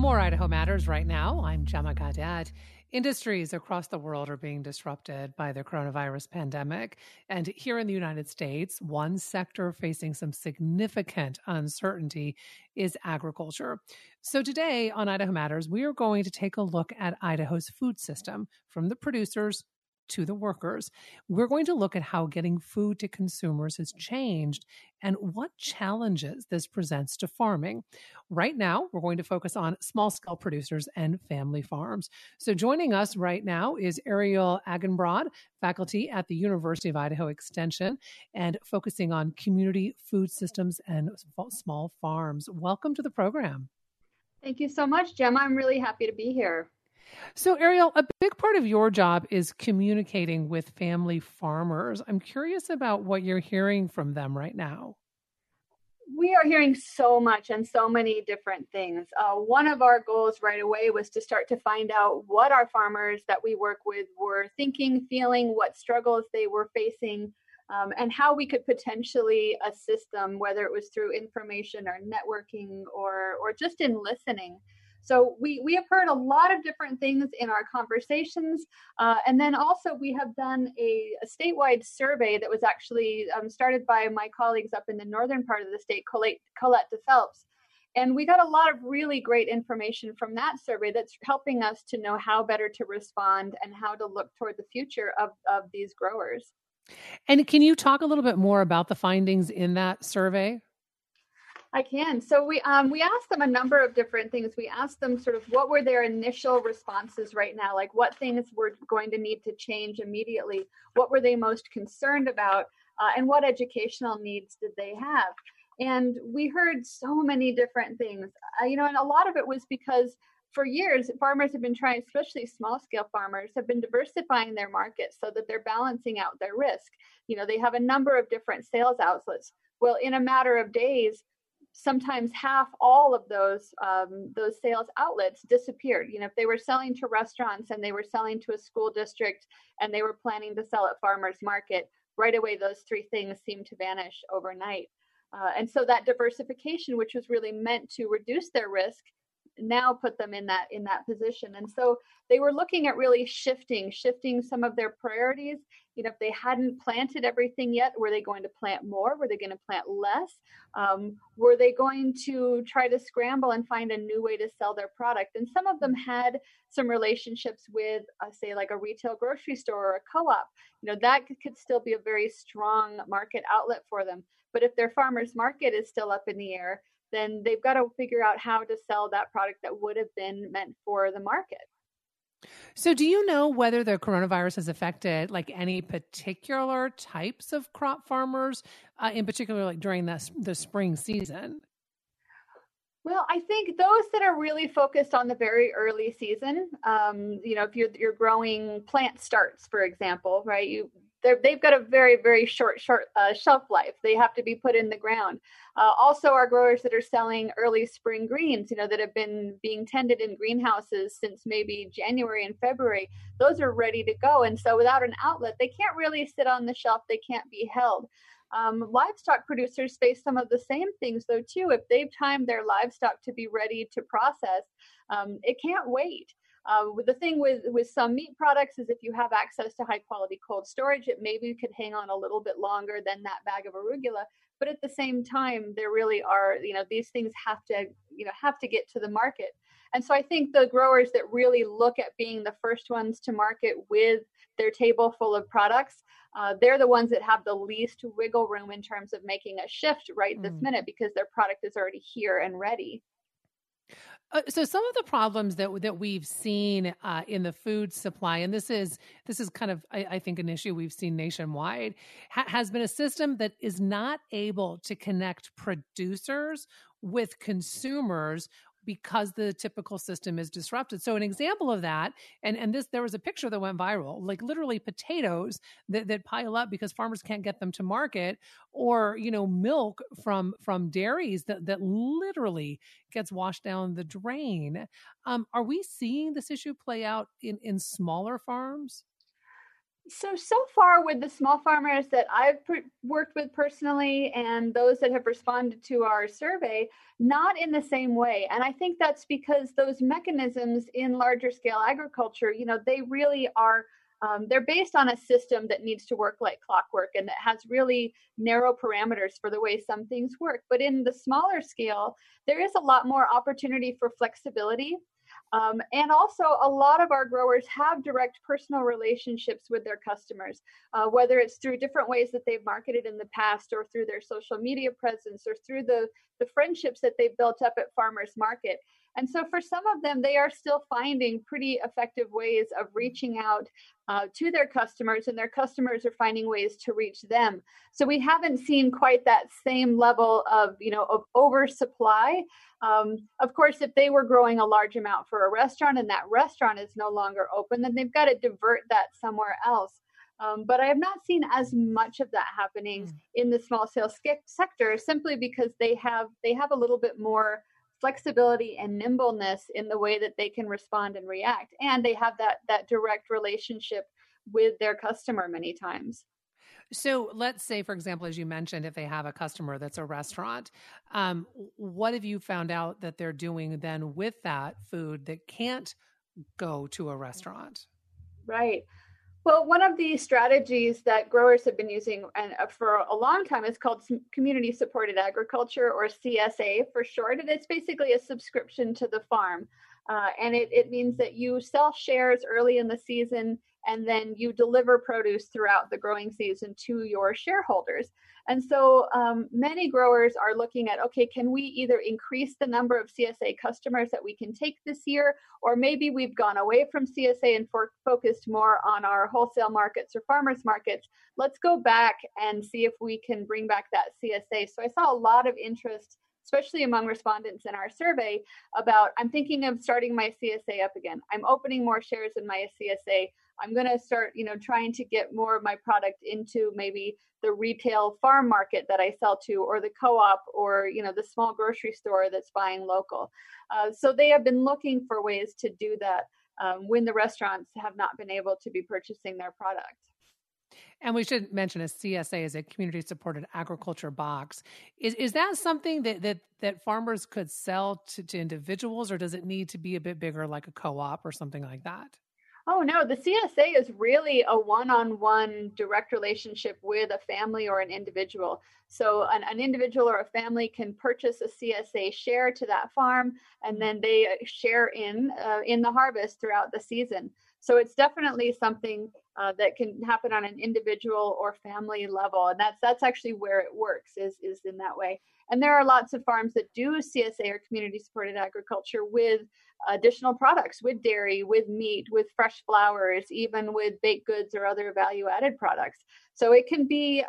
More Idaho Matters right now. I'm Gemma Gadet. Industries across the world are being disrupted by the coronavirus pandemic. And here in the United States, one sector facing some significant uncertainty is agriculture. So today on Idaho Matters, we are going to take a look at Idaho's food system from the producers to the workers. We're going to look at how getting food to consumers has changed and what challenges this presents to farming. Right now, we're going to focus on small-scale producers and family farms. So joining us right now is Ariel Agenbrod, faculty at the University of Idaho Extension and focusing on community food systems and small farms. Welcome to the program. Thank you so much, Gemma. I'm really happy to be here. So, Ariel, a big part of your job is communicating with family farmers. I'm curious about what you're hearing from them right now. We are hearing so much and so many different things. One of our goals right away was to start to find out what our farmers that we work with were thinking, feeling, what struggles they were facing, and how we could potentially assist them, whether it was through information or networking or just in listening. So we have heard a lot of different things in our conversations. And then also we have done a statewide survey that was actually started by my colleagues up in the northern part of the state, Colette DePhelps. And we got a lot of really great information from that survey that's helping us to know how better to respond and how to look toward the future of these growers. And can you talk a little bit more about the findings in that survey? I can. So we asked them a number of different things. We asked them sort of what were their initial responses right now, like what things were going to need to change immediately, what were they most concerned about, and what educational needs did they have? And we heard so many different things, and a lot of it was because for years, farmers have been trying, especially small scale farmers, have been diversifying their markets so that they're balancing out their risk. They have a number of different sales outlets. Well, in a matter of days, sometimes half all of those sales outlets disappeared. If they were selling to restaurants and they were selling to a school district and they were planning to sell at farmers market, right away those three things seemed to vanish overnight. And so that diversification, which was really meant to reduce their risk, now put them in that position. And so they were looking at really shifting some of their priorities. If they hadn't planted everything yet, were they going to plant more? Were they going to plant less? Were they going to try to scramble and find a new way to sell their product? And some of them had some relationships with, say, like a retail grocery store or a co-op. That could still be a very strong market outlet for them. But if their farmers market is still up in the air, then they've got to figure out how to sell that product that would have been meant for the market. So do you know whether the coronavirus has affected like any particular types of crop farmers, in particular, like during the spring season? Well, I think those that are really focused on the very early season, if you're growing plant starts, for example, right, they've got a very, very short shelf life. They have to be put in the ground. Also, our growers that are selling early spring greens, that have been being tended in greenhouses since maybe January and February, those are ready to go. And so without an outlet, they can't really sit on the shelf. They can't be held. Livestock producers face some of the same things, though, too. If they've timed their livestock to be ready to process, it can't wait. The thing with some meat products is if you have access to high quality cold storage, it maybe could hang on a little bit longer than that bag of arugula. But at the same time, there really are, these things have to get to the market. And so I think the growers that really look at being the first ones to market with their table full of products, they're the ones that have the least wiggle room in terms of making a shift right this minute because their product is already here and ready. So some of the problems that we've seen in the food supply, and this is kind of, I think, an issue we've seen nationwide, has been a system that is not able to connect producers with consumers because the typical system is disrupted. So an example of that, and this, there was a picture that went viral, like literally potatoes that pile up because farmers can't get them to market, or, milk from dairies that literally gets washed down the drain. Are we seeing this issue play out in smaller farms? So far with the small farmers that I've worked with personally and those that have responded to our survey, not in the same way. And I think that's because those mechanisms in larger scale agriculture, they really are, they're based on a system that needs to work like clockwork and that has really narrow parameters for the way some things work. But in the smaller scale, there is a lot more opportunity for flexibility. And also, a lot of our growers have direct personal relationships with their customers, whether it's through different ways that they've marketed in the past or through their social media presence or through the friendships that they've built up at farmers market. And so for some of them, they are still finding pretty effective ways of reaching out to their customers, and their customers are finding ways to reach them. So we haven't seen quite that same level of oversupply. Of course, if they were growing a large amount for a restaurant and that restaurant is no longer open, then they've got to divert that somewhere else. But I have not seen as much of that happening in the small scale sector, simply because they have a little bit more flexibility and nimbleness in the way that they can respond and react, and they have that direct relationship with their customer many times. So let's say, for example, as you mentioned, if they have a customer that's a restaurant, what have you found out that they're doing then with that food that can't go to a restaurant? Right. Well, one of the strategies that growers have been using and for a long time is called community supported agriculture, or CSA for short. And it's basically a subscription to the farm. And it means that you sell shares early in the season and then you deliver produce throughout the growing season to your shareholders. And so many growers are looking at, okay, can we either increase the number of CSA customers that we can take this year, or maybe we've gone away from CSA and focused more on our wholesale markets or farmers markets. Let's go back and see if we can bring back that CSA. So I saw a lot of interest, especially among respondents in our survey, about, I'm thinking of starting my CSA up again. I'm opening more shares in my CSA. I'm going to start, trying to get more of my product into maybe the retail farm market that I sell to, or the co-op, or, the small grocery store that's buying local. So they have been looking for ways to do that when the restaurants have not been able to be purchasing their product. And we should mention a CSA is a community supported agriculture box. Is that something that farmers could sell to individuals, or does it need to be a bit bigger, like a co-op or something like that? Oh, no, the CSA is really a one-on-one direct relationship with a family or an individual. So an individual or a family can purchase a CSA share to that farm, and then they share in the harvest throughout the season. So it's definitely something that can happen on an individual or family level, and that's actually where it works, is in that way. And there are lots of farms that do CSA, or community supported agriculture, with additional products, with dairy, with meat, with fresh flowers, even with baked goods or other value added products. So it can be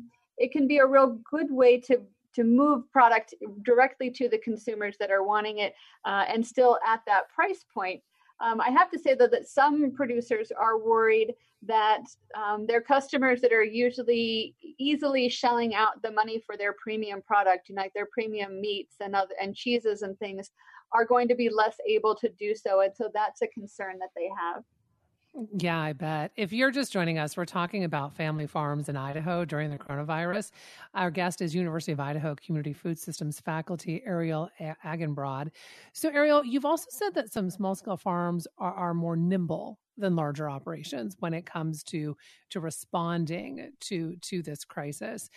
a real good way to move product directly to the consumers that are wanting it, and still at that price point. I have to say, though, that some producers are worried that their customers that are usually easily shelling out the money for their premium product, like their premium meats and cheeses and things, are going to be less able to do so. And so that's a concern that they have. Yeah, I bet. If you're just joining us, we're talking about family farms in Idaho during the coronavirus. Our guest is University of Idaho Community Food Systems faculty Ariel Agenbrod. So, Ariel, you've also said that some small-scale farms are more nimble than larger operations when it comes to responding to this crisis.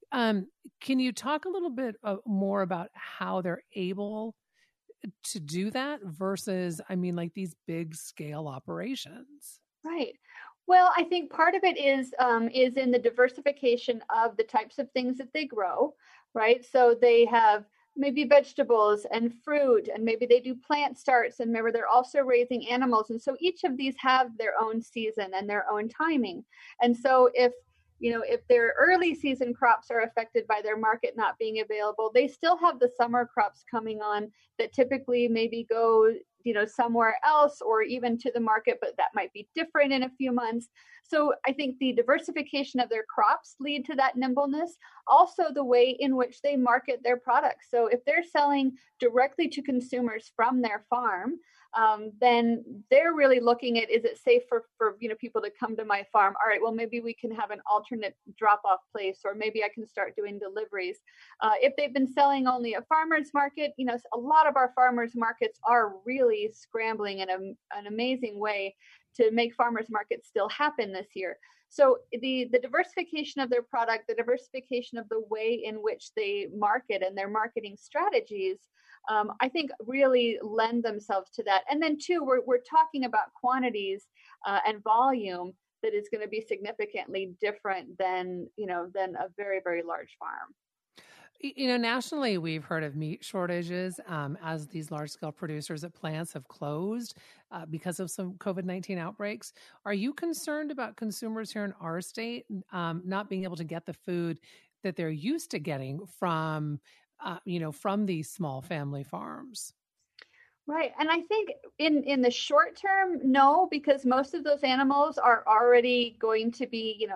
Can you talk a little bit more about how they're able to do that versus, like these big scale operations? Right. Well, I think part of it is in the diversification of the types of things that they grow, right? So they have maybe vegetables and fruit, and maybe they do plant starts, and maybe they're also raising animals. And so each of these have their own season and their own timing. And so if their early season crops are affected by their market not being available, they still have the summer crops coming on that typically maybe go, somewhere else, or even to the market, but that might be different in a few months. So I think the diversification of their crops lead to that nimbleness. Also, the way in which they market their products. So if they're selling directly to consumers from their farm, then they're really looking at, is it safe for people to come to my farm? All right, well, maybe we can have an alternate drop-off place, or maybe I can start doing deliveries. If they've been selling only at farmers market, a lot of our farmers markets are really scrambling in an amazing way to make farmers markets still happen this year. So the diversification of their product, the diversification of the way in which they market and their marketing strategies, I think really lend themselves to that. And then two, we're talking about quantities and volume that is going to be significantly different than a very, very large farm. Nationally, we've heard of meat shortages as these large-scale producers at plants have closed because of some COVID-19 outbreaks. Are you concerned about consumers here in our state not being able to get the food that they're used to getting from these small family farms? Right. And I think in the short term, no, because most of those animals are already going to be,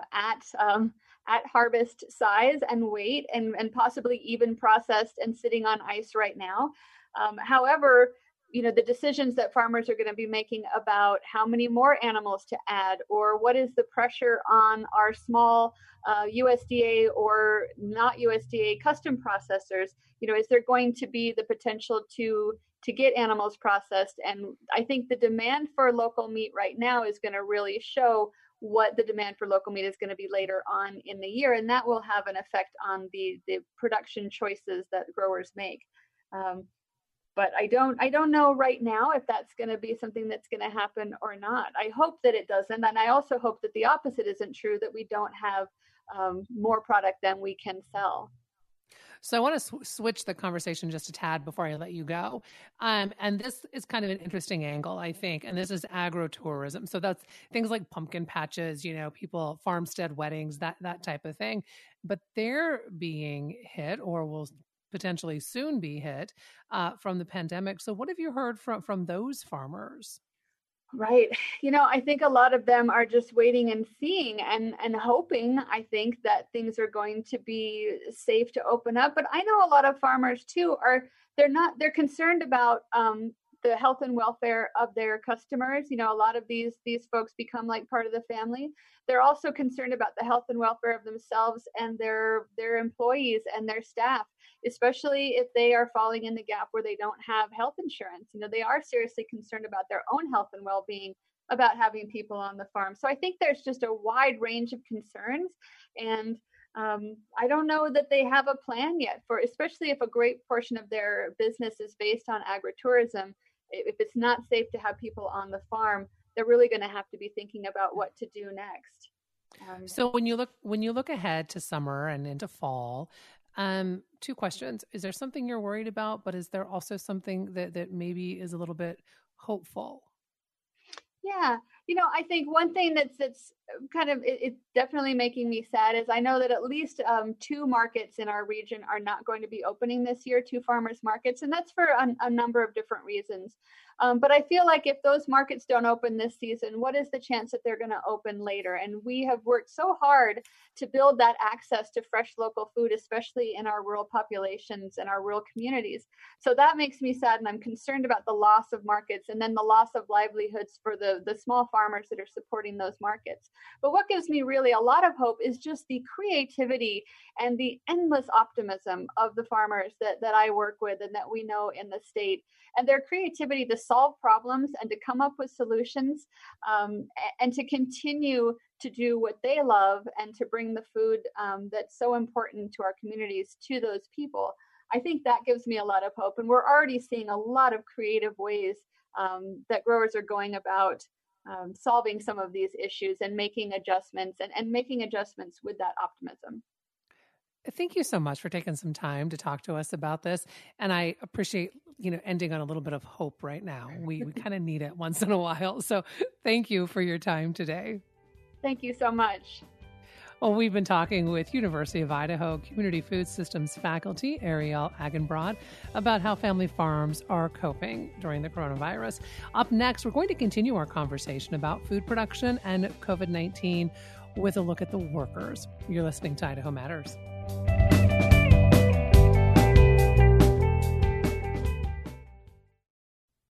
at harvest size and weight and possibly even processed and sitting on ice right now. However, the decisions that farmers are going to be making about how many more animals to add, or what is the pressure on our small USDA or not USDA custom processors, is there going to be the potential to get animals processed? And I think the demand for local meat right now is going to really show what the demand for local meat is going to be later on in the year, and that will have an effect on the production choices that growers make. But I don't know right now if that's going to be something that's going to happen or not. I hope that it doesn't, and I also hope that the opposite isn't true, that we don't have more product than we can sell. So I want to switch the conversation just a tad before I let you go. And this is kind of an interesting angle, I think. And this is agro-tourism. So that's things like pumpkin patches, people, farmstead weddings, that type of thing. But they're being hit, or will potentially soon be hit from the pandemic. So what have you heard from those farmers? Right. I think a lot of them are just waiting and seeing and hoping, I think, that things are going to be safe to open up. But I know a lot of farmers too they're concerned about the health and welfare of their customers. A lot of these folks become like part of the family. They're also concerned about the health and welfare of themselves and their employees and their staff, especially if they are falling in the gap where they don't have health insurance. They are seriously concerned about their own health and well-being, about having people on the farm. So I think there's just a wide range of concerns, and I don't know that they have a plan yet for, especially if a great portion of their business is based on agritourism. If it's not safe to have people on the farm, they're really going to have to be thinking about what to do next. So when you look ahead to summer and into fall, two questions. Is there something you're worried about, but is there also something that maybe is a little bit hopeful? Yeah. I think one thing that's kind of, it's definitely making me sad is I know that at least 2 markets in our region are not going to be opening this year, 2 farmers markets, and that's for a number of different reasons. But I feel like if those markets don't open this season, what is the chance that they're going to open later? And we have worked so hard to build that access to fresh local food, especially in our rural populations and our rural communities. So that makes me sad, and I'm concerned about the loss of markets and then the loss of livelihoods for the small farmers that are supporting those markets. But what gives me really a lot of hope is just the creativity and the endless optimism of the farmers that I work with and that we know in the state, and their creativity to solve problems and to come up with solutions, and to continue to do what they love and to bring the food that's so important to our communities to those people. I think that gives me a lot of hope. And we're already seeing a lot of creative ways that growers are going about solving some of these issues and making adjustments and making adjustments with that optimism. Thank you so much for taking some time to talk to us about this. And I appreciate, ending on a little bit of hope right now. We kind of need it once in a while. So thank you for your time today. Thank you so much. Well, we've been talking with University of Idaho Community Food Systems faculty Ariel Agenbrod about how family farms are coping during the coronavirus. Up next, we're going to continue our conversation about food production and COVID-19 with a look at the workers. You're listening to Idaho Matters.